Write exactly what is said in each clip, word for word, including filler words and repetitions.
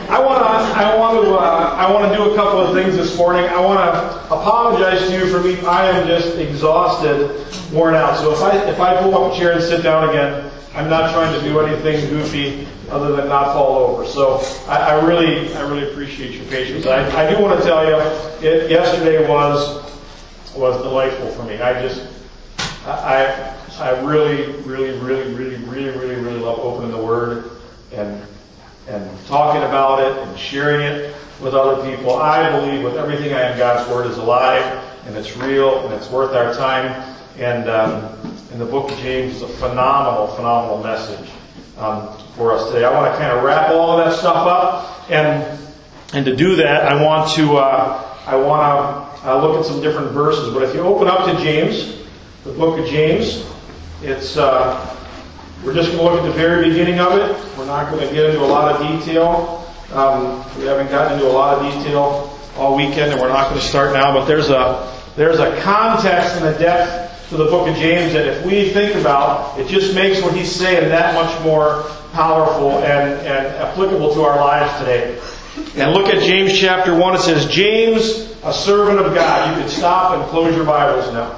I want to I want to uh, I want to do a couple of things this morning. I want to apologize to you for me. I am just exhausted, worn out. So if I if I pull up a chair and sit down again, I'm not trying to do anything goofy other than not fall over. So I, I really I really appreciate your patience. I, I do want to tell you, it, yesterday was was delightful for me. I just I I really really really really really really really love opening the Word and. and talking about it and sharing it with other people. I believe with everything I am, God's Word is alive and it's real and it's worth our time. And um, in the book of James is a phenomenal, phenomenal message um, for us today. I want to kind of wrap all of that stuff up, and and to do that, I want to uh, I want to uh, look at some different verses. But if you open up to James, the book of James, it's. Uh, We're just going to look at the very beginning of it. We're not going to get into a lot of detail. Um, we haven't gotten into a lot of detail all weekend, and we're not going to start now. But there's a there's a context and a depth to the book of James that if we think about, it just makes what he's saying that much more powerful and, and applicable to our lives today. And look at James chapter one. It says, James, a servant of God. You can stop and close your Bibles now.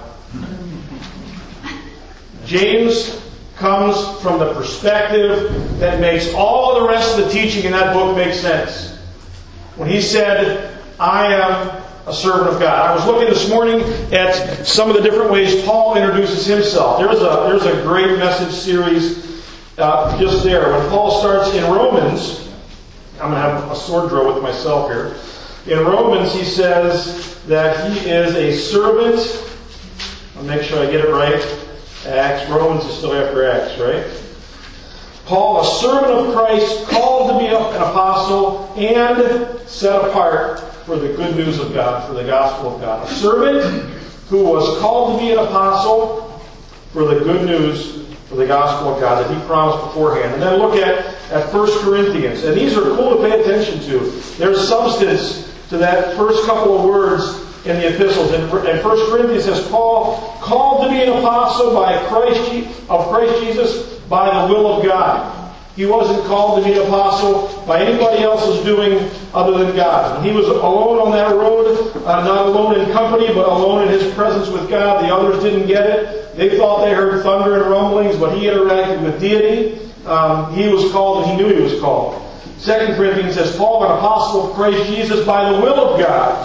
James comes from the perspective that makes all the rest of the teaching in that book make sense. When he said, I am a servant of God. I was looking this morning at some of the different ways Paul introduces himself. There's a, there's a great message series uh, just there. When Paul starts in Romans, I'm going to have a sword drill with myself here. In Romans, he says that he is a servant. I'll make sure I get it right. Acts, Romans is still after Acts, right? Paul, a servant of Christ, called to be an apostle and set apart for the good news of God, for the gospel of God. A servant who was called to be an apostle for the good news, for the gospel of God that he promised beforehand. And then look at, at First Corinthians. And these are cool to pay attention to. There's substance to that first couple of words in the epistles. In First Corinthians says, Paul, called to be an apostle by Christ, of Christ Jesus by the will of God. He wasn't called to be an apostle by anybody else's doing other than God. When he was alone on that road, uh, not alone in company, but alone in his presence with God. The others didn't get it. They thought they heard thunder and rumblings, but he interacted with deity. Um, he was called, and he knew he was called. Second Corinthians says, Paul, an apostle of Christ Jesus by the will of God.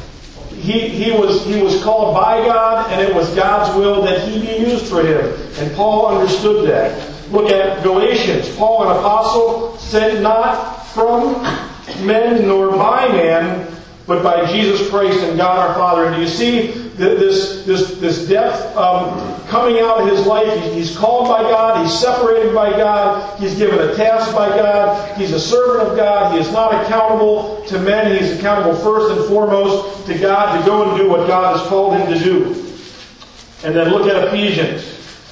He, he was he was called by God, and it was God's will that he be used for him. And Paul understood that. Look at Galatians. Paul, an apostle, sent not from men nor by man, but by Jesus Christ and God our Father. And do you see this this this depth um, coming out of his life? He's called by God. He's separated by God. He's given a task by God. He's a servant of God. He is not accountable to men. He's accountable first and foremost to God to go and do what God has called him to do. And then look at Ephesians.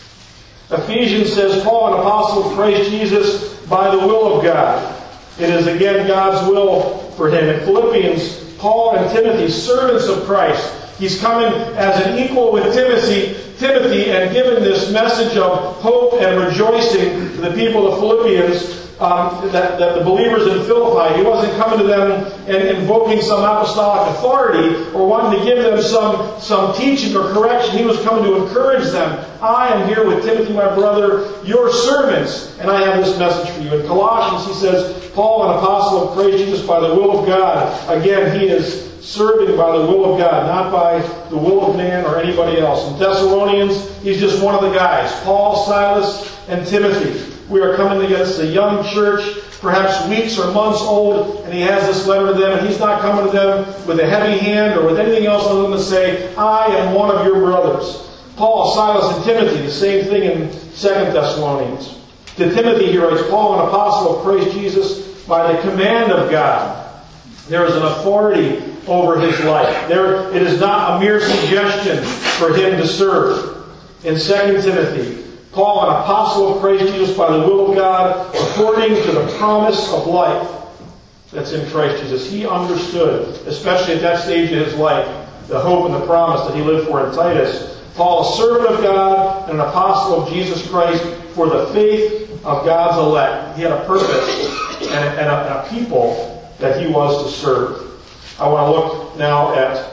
Ephesians says, Paul, an apostle of Christ Jesus by the will of God. It is again God's will for him. In Philippians, Paul and Timothy, servants of Christ. He's coming as an equal with Timothy, Timothy, and given this message of hope and rejoicing to the people of Philippians, um, that, that the believers in Philippi. He wasn't coming to them and invoking some apostolic authority or wanting to give them some, some teaching or correction. He was coming to encourage them. I am here with Timothy, my brother, your servants, and I have this message for you. In Colossians, he says, Paul, an apostle of Christ Jesus by the will of God. Again, he is serving by the will of God, not by the will of man or anybody else. In Thessalonians, he's just one of the guys. Paul, Silas, and Timothy. We are coming against a young church, perhaps weeks or months old, and he has this letter to them, and he's not coming to them with a heavy hand or with anything else other than to say, I am one of your brothers. Paul, Silas, and Timothy, the same thing in Second Thessalonians. To Timothy, he writes, Paul, an apostle of Christ Jesus, by the command of God. There is an authority over his life. There, it is not a mere suggestion for him to serve. In Second Timothy, Paul, an apostle of Christ Jesus by the will of God, according to the promise of life that's in Christ Jesus. He understood, especially at that stage of his life, the hope and the promise that he lived for in Titus. Paul, a servant of God and an apostle of Jesus Christ for the faith of God's elect. He had a purpose and a, and a, and a people that he was to serve. I want to look now at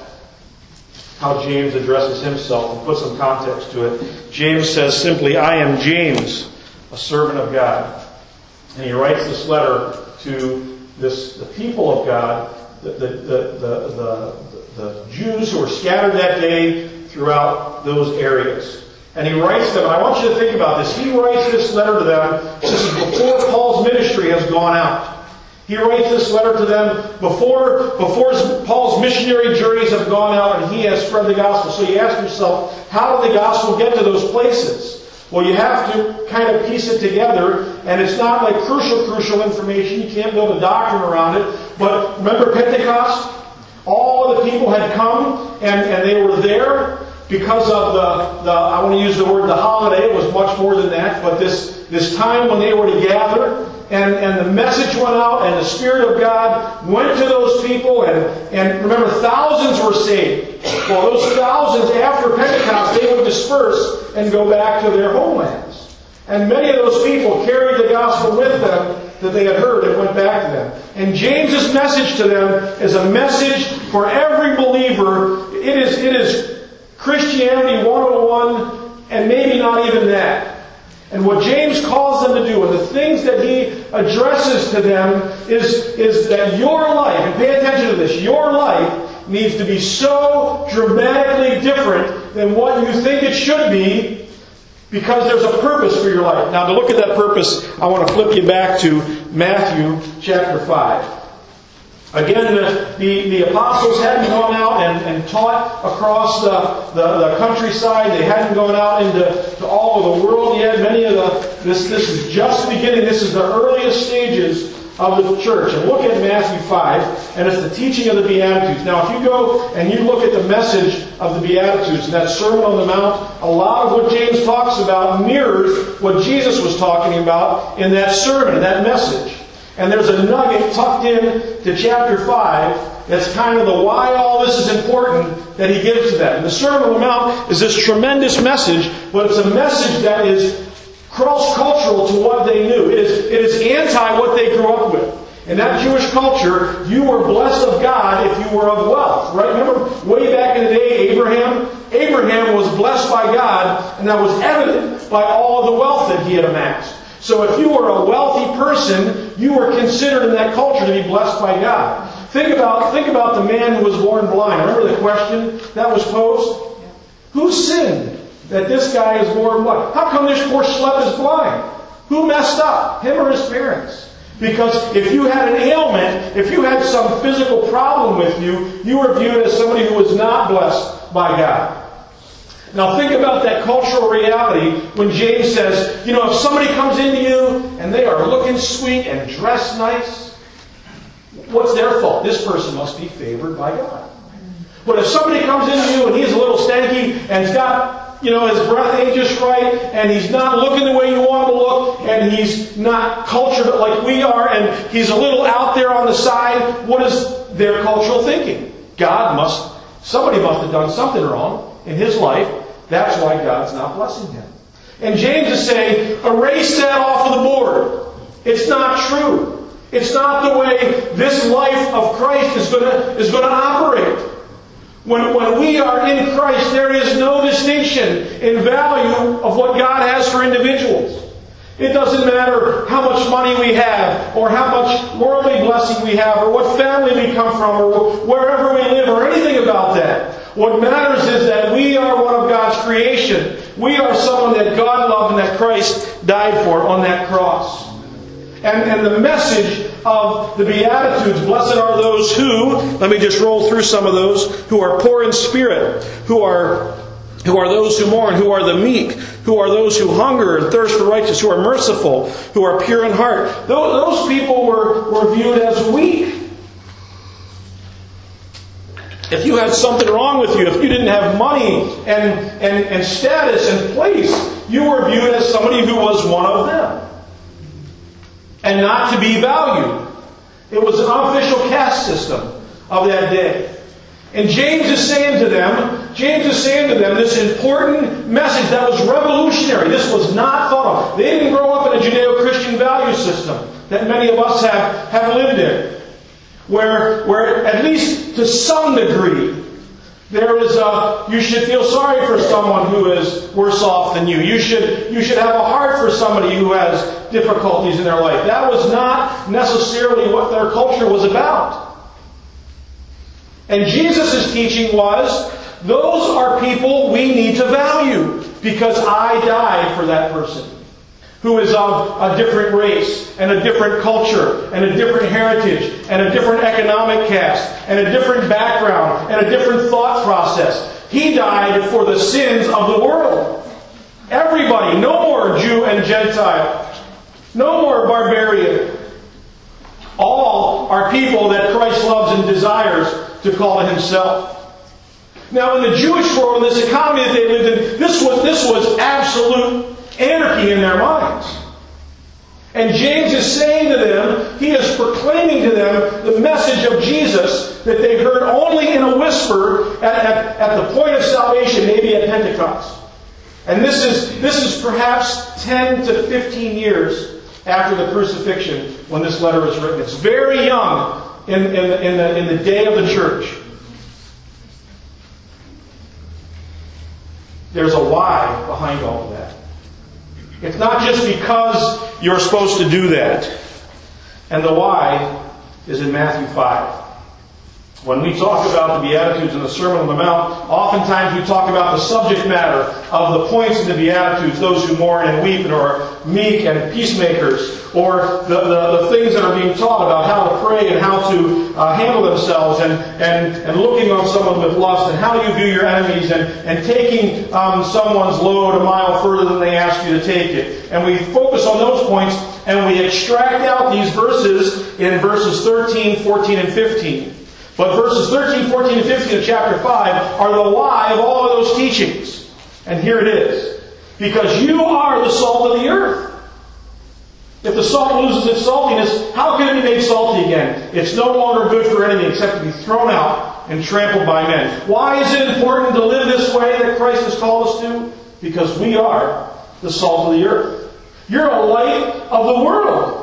how James addresses himself and put some context to it. James says simply, I am James, a servant of God. And he writes this letter to this the people of God, the, the, the, the, the, the Jews who were scattered that day throughout those areas. And he writes them, and I want you to think about this. He writes this letter to them. This is before Paul's ministry has gone out. He writes this letter to them before, before Paul's missionary journeys have gone out and he has spread the gospel. So you ask yourself, how did the gospel get to those places? Well, you have to kind of piece it together, and it's not like crucial, crucial information. You can't build a doctrine around it. But remember Pentecost? All of the people had come, and, and they were there because of the, the, I want to use the word the holiday. It was much more than that. But this, this time when they were to gather, and, and the message went out, and the Spirit of God went to those people, and, and remember, thousands were saved. Well, those thousands, after Pentecost, they would disperse and go back to their homelands. And many of those people carried the gospel with them that they had heard and went back to them. And James's message to them is a message for every believer. It is, it is Christianity one oh one, and maybe not even that. And what James calls them to do, and the things that he addresses to them, is, is that your life, and pay attention to this, your life needs to be so dramatically different than what you think it should be, because there's a purpose for your life. Now, to look at that purpose, I want to flip you back to Matthew chapter five. Again, the, the, the apostles hadn't gone out and, and taught across the, the, the countryside. They hadn't gone out into to all of the world yet. Many of the this this is just beginning. This is the earliest stages of the church. And look at Matthew five, and it's the teaching of the Beatitudes. Now, if you go and you look at the message of the Beatitudes, that Sermon on the Mount, a lot of what James talks about mirrors what Jesus was talking about in that sermon, that message. And there's a nugget tucked in to chapter five that's kind of the why all this is important that he gives to them. And the Sermon on the Mount is this tremendous message, but it's a message that is cross-cultural to what they knew. It is, it is anti what they grew up with. In that Jewish culture, you were blessed of God if you were of wealth. Right? Remember, way back in the day, Abraham? Abraham was blessed by God, and that was evident by all of the wealth that he had amassed. So if you were a wealthy person, you were considered in that culture to be blessed by God. Think about, think about the man who was born blind. Remember the question that was posed? Who sinned that this guy is born blind? How come this poor schlep is blind? Who messed up? Him or his parents? Because if you had an ailment, if you had some physical problem with you, you were viewed as somebody who was not blessed by God. Now think about that cultural reality when James says, you know, if somebody comes into you and they are looking sweet and dressed nice, what's their fault? This person must be favored by God. But if somebody comes into you and he's a little stanky and he's got, you know, his breath ain't just right, and he's not looking the way you want him to look, and he's not cultured like we are, and he's a little out there on the side, what is their cultural thinking? God must, somebody must have done something wrong in his life. That's why God's not blessing him. And James is saying, erase that off of the board. It's not true. It's not the way this life of Christ is going to, is going to operate. When, when we are in Christ, there is no distinction in value of what God has for individuals. It doesn't matter how much money we have, or how much worldly blessing we have, or what family we come from, or wherever we live, or anything about that. What matters is that we are one of God's creation. We are someone that God loved and that Christ died for on that cross. And, and the message of the Beatitudes, blessed are those who, let me just roll through some of those, who are poor in spirit, who are, who are those who mourn, who are the meek, who are those who hunger and thirst for righteousness, who are merciful, who are pure in heart. Those, those people were, were viewed as weak. If you had something wrong with you, if you didn't have money and, and, and status and place, you were viewed as somebody who was one of them. And not to be valued. It was an unofficial caste system of that day. And James is saying to them, James is saying to them this important message that was revolutionary. This was not thought of. They didn't grow up in a Judeo-Christian value system that many of us have, have lived in. where, where at least to some degree, there is a, you should feel sorry for someone who is worse off than you. You should, you should have a heart for somebody who has difficulties in their life. That was not necessarily what their culture was about. And Jesus' teaching was, those are people we need to value, because I died for that person who is of a different race, and a different culture, and a different heritage, and a different economic caste, and a different background, and a different thought process. He died for the sins of the world. Everybody, no more Jew and Gentile, no more barbarian. All are people that Christ loves and desires to call to Himself. Now, in the Jewish world, in this economy that they lived in, this was, this was absolute anarchy in their minds. And James is saying to them, he is proclaiming to them the message of Jesus that they heard only in a whisper at, at, at the point of salvation, maybe at Pentecost. And this is, this is perhaps ten to fifteen years after the crucifixion when this letter is written. It's very young in, in, the, in, the, in the day of the church. There's a why behind all of that. It's not just because you're supposed to do that. And the why is in Matthew five. When we talk about the Beatitudes and the Sermon on the Mount, oftentimes we talk about the subject matter of the points in the Beatitudes, those who mourn and weep and are meek and peacemakers, or the, the, the things that are being taught about how to pray and how to uh, handle themselves, and, and, and looking on someone with lust, and how you view your enemies, and, and taking um, someone's load a mile further than they ask you to take it. And we focus on those points, and we extract out these verses in verses thirteen, fourteen, and fifteen. But verses thirteen, fourteen, and fifteen of chapter five are the why of all of those teachings. And here it is. Because you are the salt of the earth. If the salt loses its saltiness, how can it be made salty again? It's no longer good for anything except to be thrown out and trampled by men. Why is it important to live this way that Christ has called us to? Because we are the salt of the earth. You're a light of the world.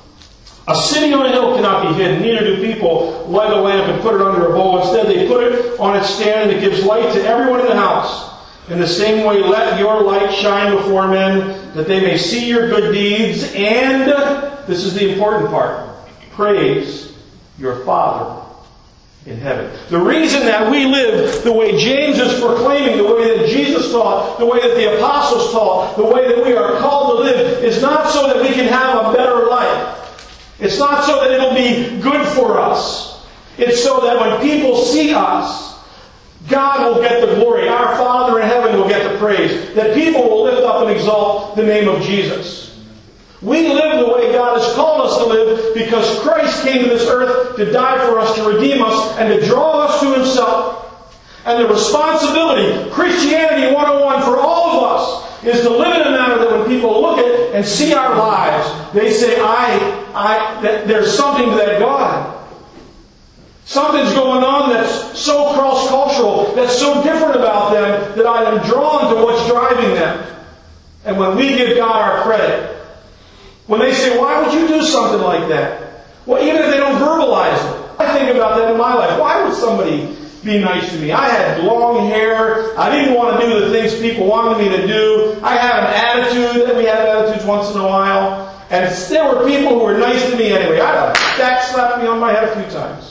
A city on a hill cannot be hidden, neither do people light a lamp and put it under a bowl. Instead, they put it on its stand, and it gives light to everyone in the house. In the same way, let your light shine before men, that they may see your good deeds, and, this is the important part, praise your Father in heaven. The reason that we live the way James is proclaiming, the way that Jesus taught, the way that the apostles taught, the way that we are called to live, is not so that we can have a better life. It's not so that it'll be good for us. It's so that when people see us, God will get the glory. Our Father in heaven will get the praise. That people will lift up and exalt the name of Jesus. We live the way God has called us to live because Christ came to this earth to die for us, to redeem us, and to draw us to Himself. And the responsibility, Christianity one oh one for all of us, is to live in a manner that when people look at and see our lives, they say, I, I, that there's something to that God. Something's going on that's so cross-cultural, that's so different about them, that I am drawn to what's driving them. And when we give God our credit, when they say, why would you do something like that? Well, even if they don't verbalize it. I think about that in my life. Why would somebody be nice to me? I had long hair. I didn't want to do the things people wanted me to do. I had an attitude. We had attitudes once in a while. And there were people who were nice to me anyway. I had a back slap me on my head a few times.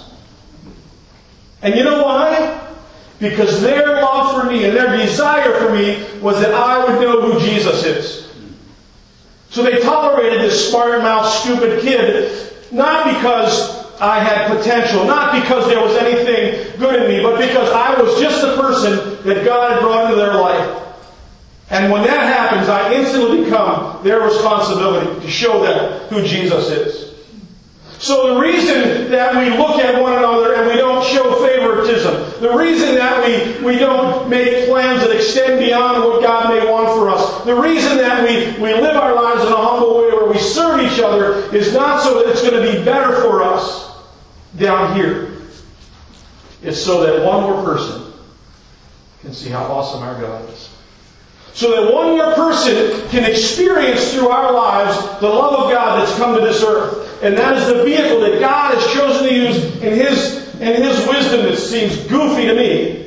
And you know why? Because their love for me and their desire for me was that I would know who Jesus is. So they tolerated this smart-mouthed, stupid kid, not because I had potential, not because there was anything good in me, but because I was just the person that God had brought into their life. And when that happens, I instantly become their responsibility to show them who Jesus is. So the reason that we look at one another and we don't show favoritism, the reason that we, we don't make plans that extend beyond what God may want for us, the reason that we, we live our lives in a humble way where we serve each other is not so that it's going to be better for us down here. It's so that one more person can see how awesome our God is. so that one more person can experience through our lives the love of God that's come to this earth. And that is the vehicle that God has chosen to use in His, in His wisdom that seems goofy to me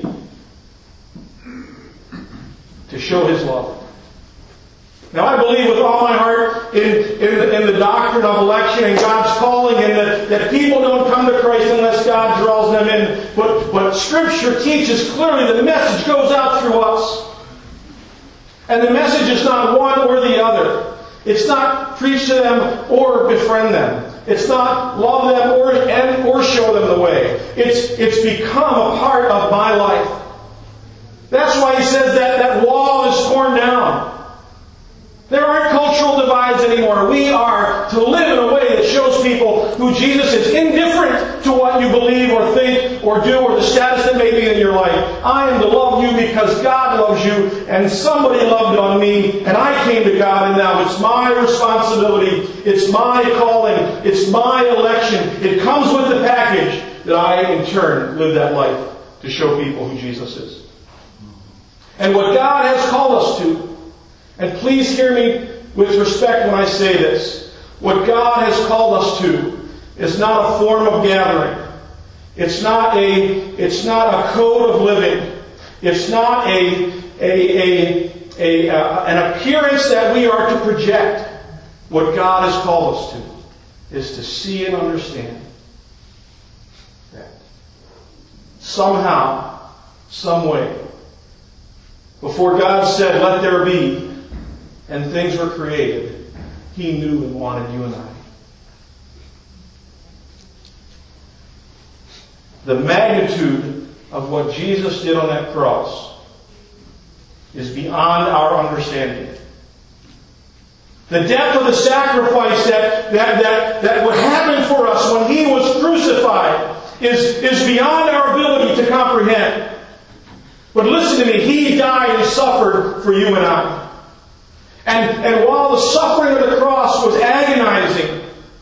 to show His love. Now I believe with all my heart in, in, the, in the doctrine of election and God's calling, and that, that people don't come to Christ unless God draws them in. But, but Scripture teaches clearly the message goes out through us. And the message is not one or the other. It's not preach to them or befriend them. It's not love them or, and, or show them the way. It's, it's become a part of my life. That's why he says that that wall is torn down. There aren't cultural divides anymore. We are to live in a way that shows people who Jesus is, indifferent to what you believe or think or do or the status that may be in your life. I am to love you because God loves you and somebody loved on me and I came to God, and now it's my responsibility. It's my calling. It's my election. It comes with the package that I in turn live that life to show people who Jesus is. And what God has called us to, and please hear me with respect when I say this, what God has called us to is not a form of gathering. It's not a, it's not a code of living. It's not a, a, a, a, uh, an appearance that we are to project. What God has called us to is to see and understand that somehow, some way, before God said, "Let there be," and things were created, He knew and wanted you and I. The magnitude of what Jesus did on that cross is beyond our understanding. The depth of the sacrifice that, that, that, that would happen for us when He was crucified is, is beyond our ability to comprehend. But listen to me, He died and suffered for you and I. And, and while the suffering of the cross was agonizing,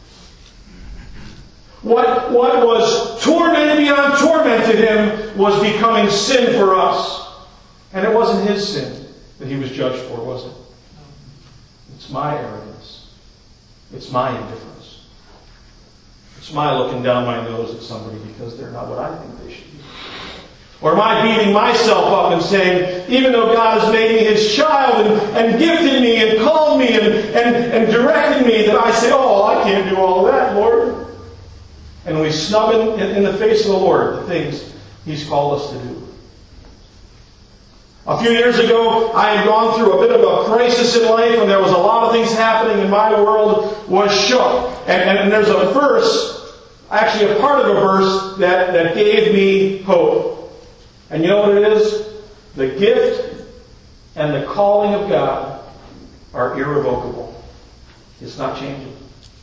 what, what was tormented beyond tormented Him was becoming sin for us. And it wasn't His sin that He was judged for, was it? It's my arrogance. It's my indifference. It's my looking down my nose at somebody because they're not what I think they should be. Or am I beating myself up and saying, even though God has made me His child and, and gifted me and called me and, and, and directed me, that I say, "Oh, I can't do all of that, Lord." And we snub in, in, in the face of the Lord the things He's called us to do. A few years ago, I had gone through a bit of a crisis in life, and there was a lot of things happening, and my world was shook. And, and, and there's a verse, actually a part of a verse, that, that gave me hope. And you know what it is? The gift and the calling of God are irrevocable. It's not changing.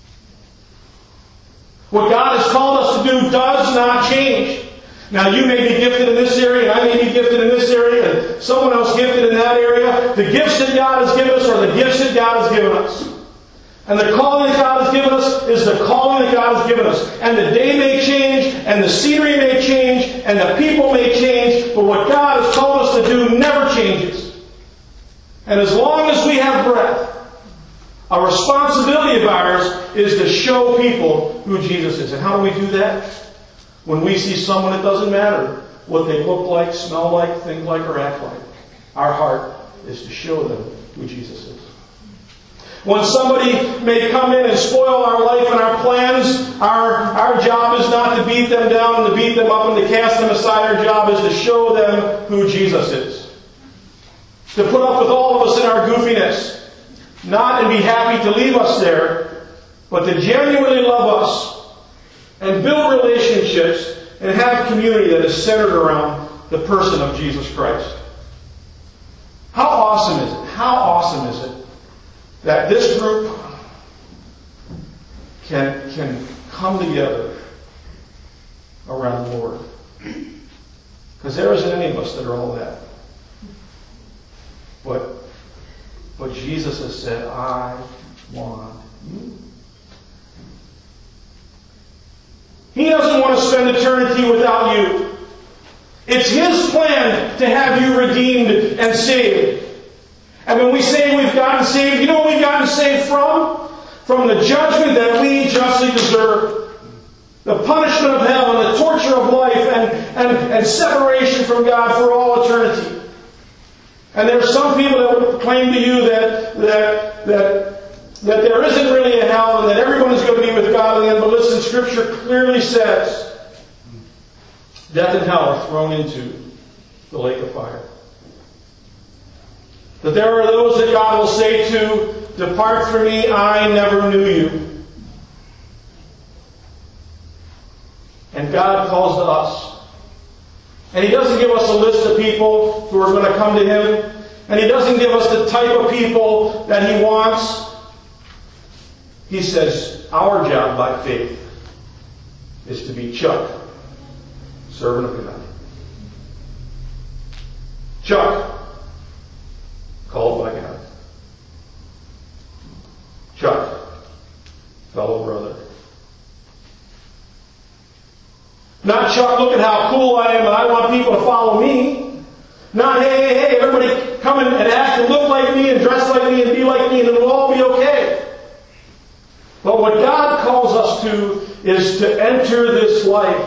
What God has called us to do does not change. Now, you may be gifted in this area, and I may be gifted in this area, and someone else gifted in that area. The gifts that God has given us are the gifts that God has given us. And the calling that God has given us is the calling that God has given us. And the day may change, and the scenery may change, and the people may change, but what God has called us to do never changes. And as long as we have breath, a responsibility of ours is to show people who Jesus is. And how do we do that? When we see someone, it doesn't matter what they look like, smell like, think like, or act like. Our heart is to show them who Jesus is. When somebody may come in and spoil our life and our plans, our, our job is not to beat them down and to beat them up and to cast them aside. Our job is to show them who Jesus is. To put up with all of us in our goofiness. Not and be happy to leave us there, but to genuinely love us and build relationships and have community that is centered around the person of Jesus Christ. How awesome is it? How awesome is it that this group can, can come together around the Lord? Because there isn't any of us that are all that. But, but Jesus has said, "I want you." He doesn't want to spend eternity without you. It's His plan to have you redeemed and saved. And when we say we've gotten saved, you know what we've gotten saved from? From the judgment that we justly deserve. The punishment of hell and the torture of life and, and, and separation from God for all eternity. And there are some people that would claim to you that, that, that, that there isn't really a hell and that everyone is going to be with God in the end. But listen, Scripture clearly says death and hell are thrown into the lake of fire. That there are those that God will say to, depart from me, I never knew you. And God calls to us. And He doesn't give us a list of people who are going to come to Him. And He doesn't give us the type of people that He wants. He says, our job by faith is to be Chuck, servant of God. Chuck, called by God. Chuck, fellow brother. Not Chuck, look at how cool I am and I want people to follow me. Not, hey, hey, hey, everybody come and act and look like me and dress like me and be like me and it'll all be okay. But what God calls us to is to enter this life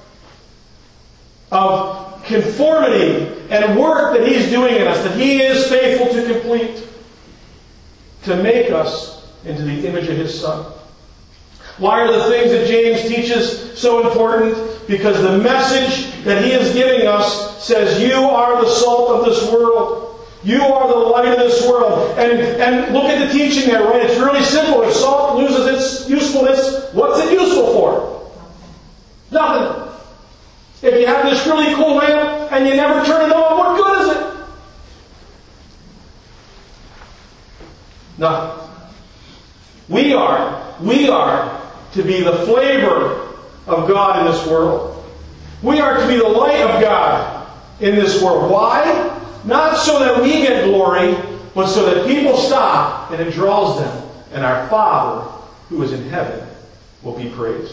of conformity and work that He's doing in us, that He is faithful to complete, to make us into the image of His Son. Why are the things that James teaches so important? Because the message that he is giving us says, you are the salt of this world. You are the light of this world. And, and look at the teaching there, right? It's really simple. If salt loses its usefulness, what's it useful for? Nothing. If you have this really cool lamp and you never turn it on, what good is it? Nothing. We are, we are to be the flavor of God in this world. We are to be the light of God in this world. Why? Not so that we get glory, but so that people stop and it draws them. And our Father, who is in heaven, will be praised.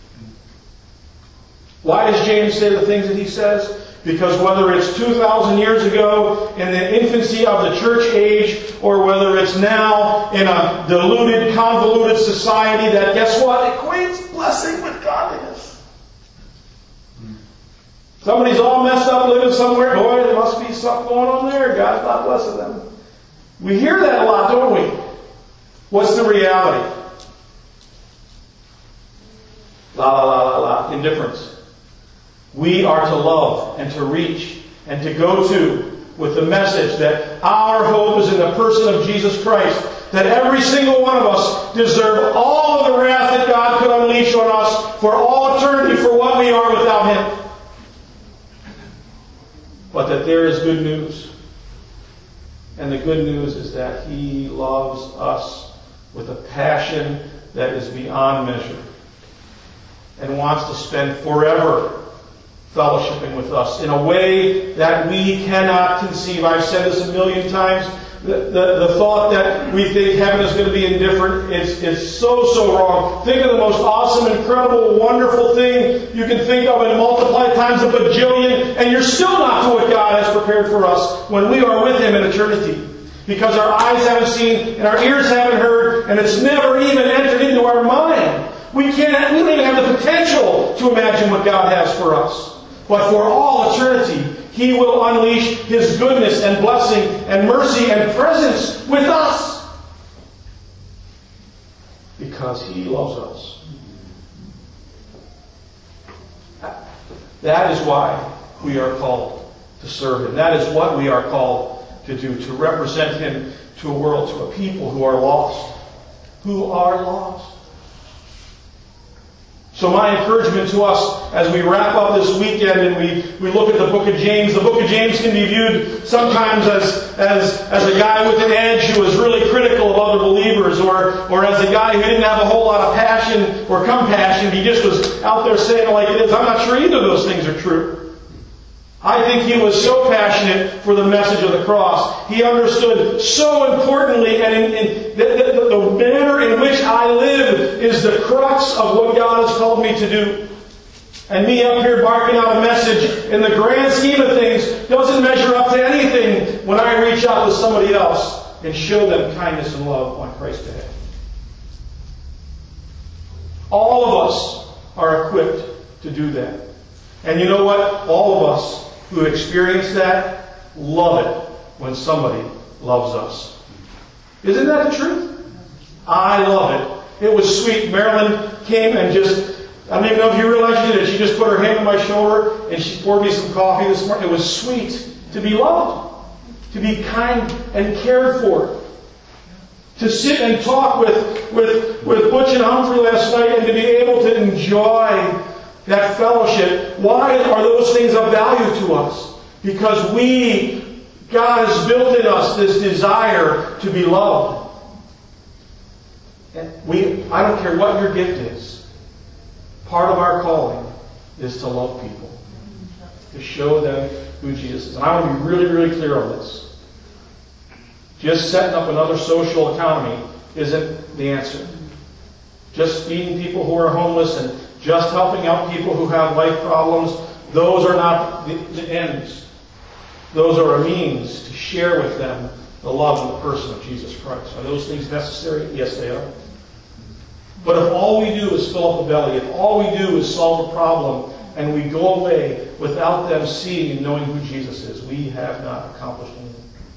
Why does James say the things that he says? Because whether it's two thousand years ago in the infancy of the church age, or whether it's now in a diluted, convoluted society that, guess what, equates blessing with godliness. Somebody's all messed up living somewhere. Boy, there must be something going on there. God's not blessing them. We hear that a lot, don't we? What's the reality? La la la la la. Indifference. We are to love and to reach and to go to with the message that our hope is in the person of Jesus Christ. That every single one of us deserve all of the wrath that God could unleash on us for all eternity for what we are without Him. But that there is good news. And the good news is that He loves us with a passion that is beyond measure. And wants to spend forever fellowshipping with us in a way that we cannot conceive. I've said this a million times. The, the, the thought that we think heaven is going to be indifferent is, is so, so wrong. Think of the most awesome, incredible, wonderful thing you can think of and multiply times a bajillion, and you're still not to what God has prepared for us when we are with Him in eternity. Because our eyes haven't seen and our ears haven't heard, and it's never even entered into our mind. We can't, we don't even have the potential to imagine what God has for us. But for all eternity, He will unleash His goodness and blessing and mercy and presence with us. Because He loves us. That is why we are called to serve Him. That is what we are called to do, to represent Him to a world, to a people who are lost. Who are lost. So my encouragement to us as we wrap up this weekend and we, we look at the book of James, the book of James can be viewed sometimes as, as, as a guy with an edge who is really critical of other believers, or, or as a guy who didn't have a whole lot of passion or compassion. He just was out there saying it like it is. I'm not sure either of those things are true. I think he was so passionate for the message of the cross. He understood so importantly, and in, in the, the, the manner in which I live is the crux of what God has called me to do. And me up here barking out a message in the grand scheme of things doesn't measure up to anything when I reach out to somebody else. and show them kindness and love on Christ's behalf. All of us are equipped to do that. And you know what? All of us who experience that love it when somebody loves us. Isn't that the truth? I love it. It was sweet. Marilyn came and just, I don't even know if you realize she did it. She just put her hand on my shoulder and she poured me some coffee this morning. It was sweet to be loved, to be kind and cared for. To sit and talk with, with, with Butch and Humphrey last night and to be able to enjoy that fellowship. Why are those things of value to us? Because we, God has built in us this desire to be loved. And we, I don't care what your gift is. Part of our calling is to love people. To show them who Jesus is. And I want to be really, really clear on this. Just setting up another social economy isn't the answer. Just feeding people who are homeless and just helping out people who have life problems, those are not the, the ends. Those are a means to share with them the love and the person of Jesus Christ. Are those things necessary? Yes, they are. But if all we do is fill up the belly, if all we do is solve a problem, and we go away without them seeing and knowing who Jesus is, we have not accomplished anything.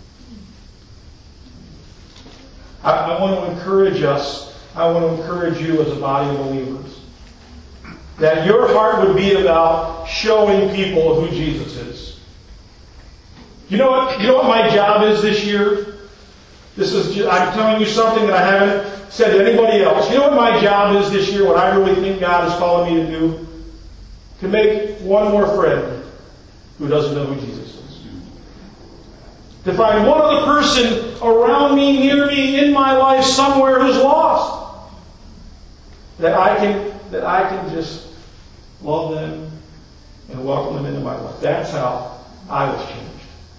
I, I want to encourage us, I want to encourage you as a body of believers, that your heart would be about showing people who Jesus is. You know what? You know what my job is this year? This is just, I'm telling you something that I haven't said to anybody else. You know what my job is this year? What I really think God is calling me to do? To make one more friend who doesn't know who Jesus is. To find one other person around me, near me, in my life, somewhere who's lost. That I can, that I can just love them and welcome them into my life. That's how I was changed.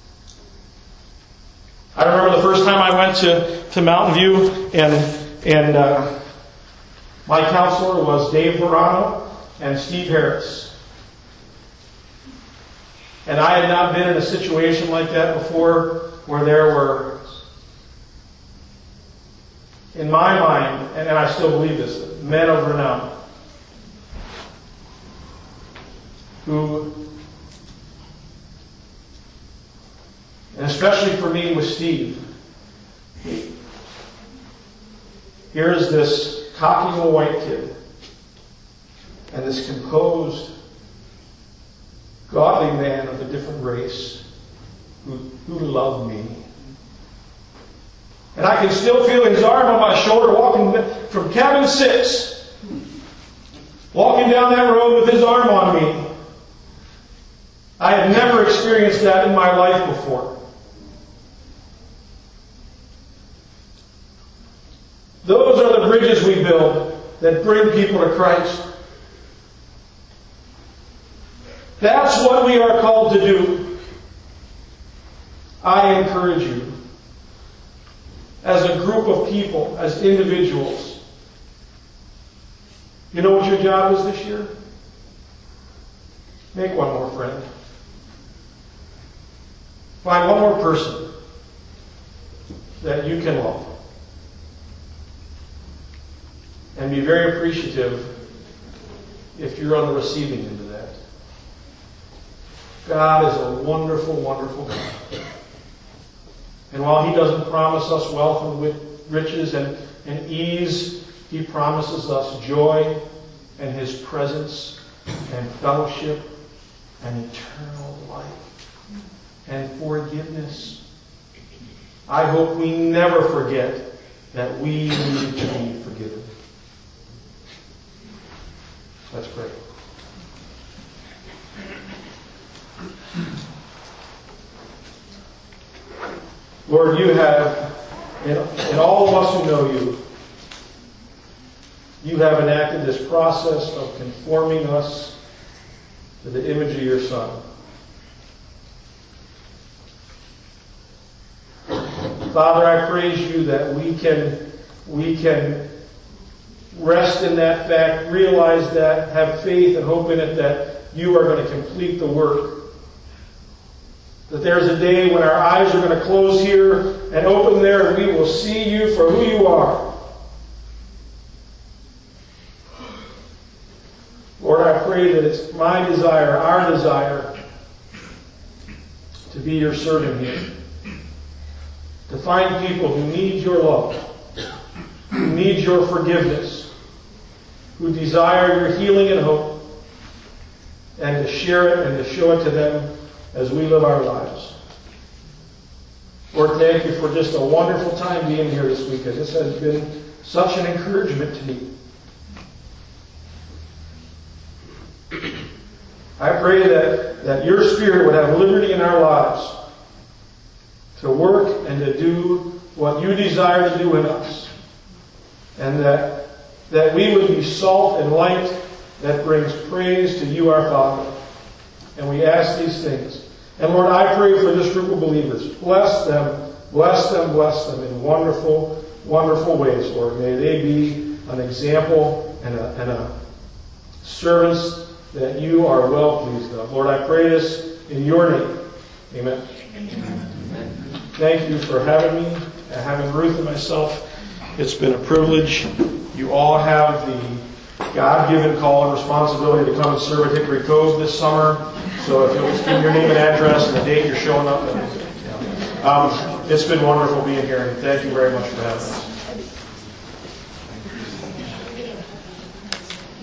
I remember the first time I went to, to Mountain View, and and uh, my counselor was Dave Verano and Steve Harris. And I had not been in a situation like that before, where there were, in my mind, and, and I still believe this, men of renown who, and especially for me with Steve, here's this cocky little white kid and this composed, godly man of a different race who, who loved me. And I can still feel his arm on my shoulder walking from cabin six, walking down that road with his arm on me. I had never experienced that in my life before. Those are the bridges we build that bring people to Christ. That's what we are called to do. I encourage you, as a group of people, as individuals, you know what your job is this year? Make one more friend. Find one more person that you can love. And be very appreciative if you're on the receiving end of that. God is a wonderful, wonderful God. And while He doesn't promise us wealth and riches and, and ease, He promises us joy and His presence and fellowship and eternal life and forgiveness. I hope we never forget that we need to be forgiven. Let's pray. Lord, you have, in, in all of us who know you, you have enacted this process of conforming us to the image of your Son. Father, I praise you that we can, we can rest in that fact, realize that, have faith and hope in it that you are going to complete the work That there's a day when our eyes are going to close here and open there, and we will see you for who you are. Lord, I pray that it's my desire, our desire, to be your servant here. To find people who need your love, who need your forgiveness, who desire your healing and hope, and to share it and to show it to them as we live our lives. Lord, thank you for just a wonderful time being here this weekend. This has been such an encouragement to me. I pray that, that your Spirit would have liberty in our lives to work and to do what you desire to do in us. And that, that we would be salt and light that brings praise to you, our Father. And we ask these things. And Lord, I pray for this group of believers. Bless them, bless them, bless them in wonderful, wonderful ways, Lord. May they be an example and a, and a servants that you are well pleased of. Lord, I pray this in your name. Amen. Amen. Thank you for having me, and having Ruth and myself. It's been a privilege. You all have the God-given call and responsibility to come and serve at Hickory Cove this summer. So if you'll just give me your name and address and the date you're showing up. And, um, it's been wonderful being here, and thank you very much for having us.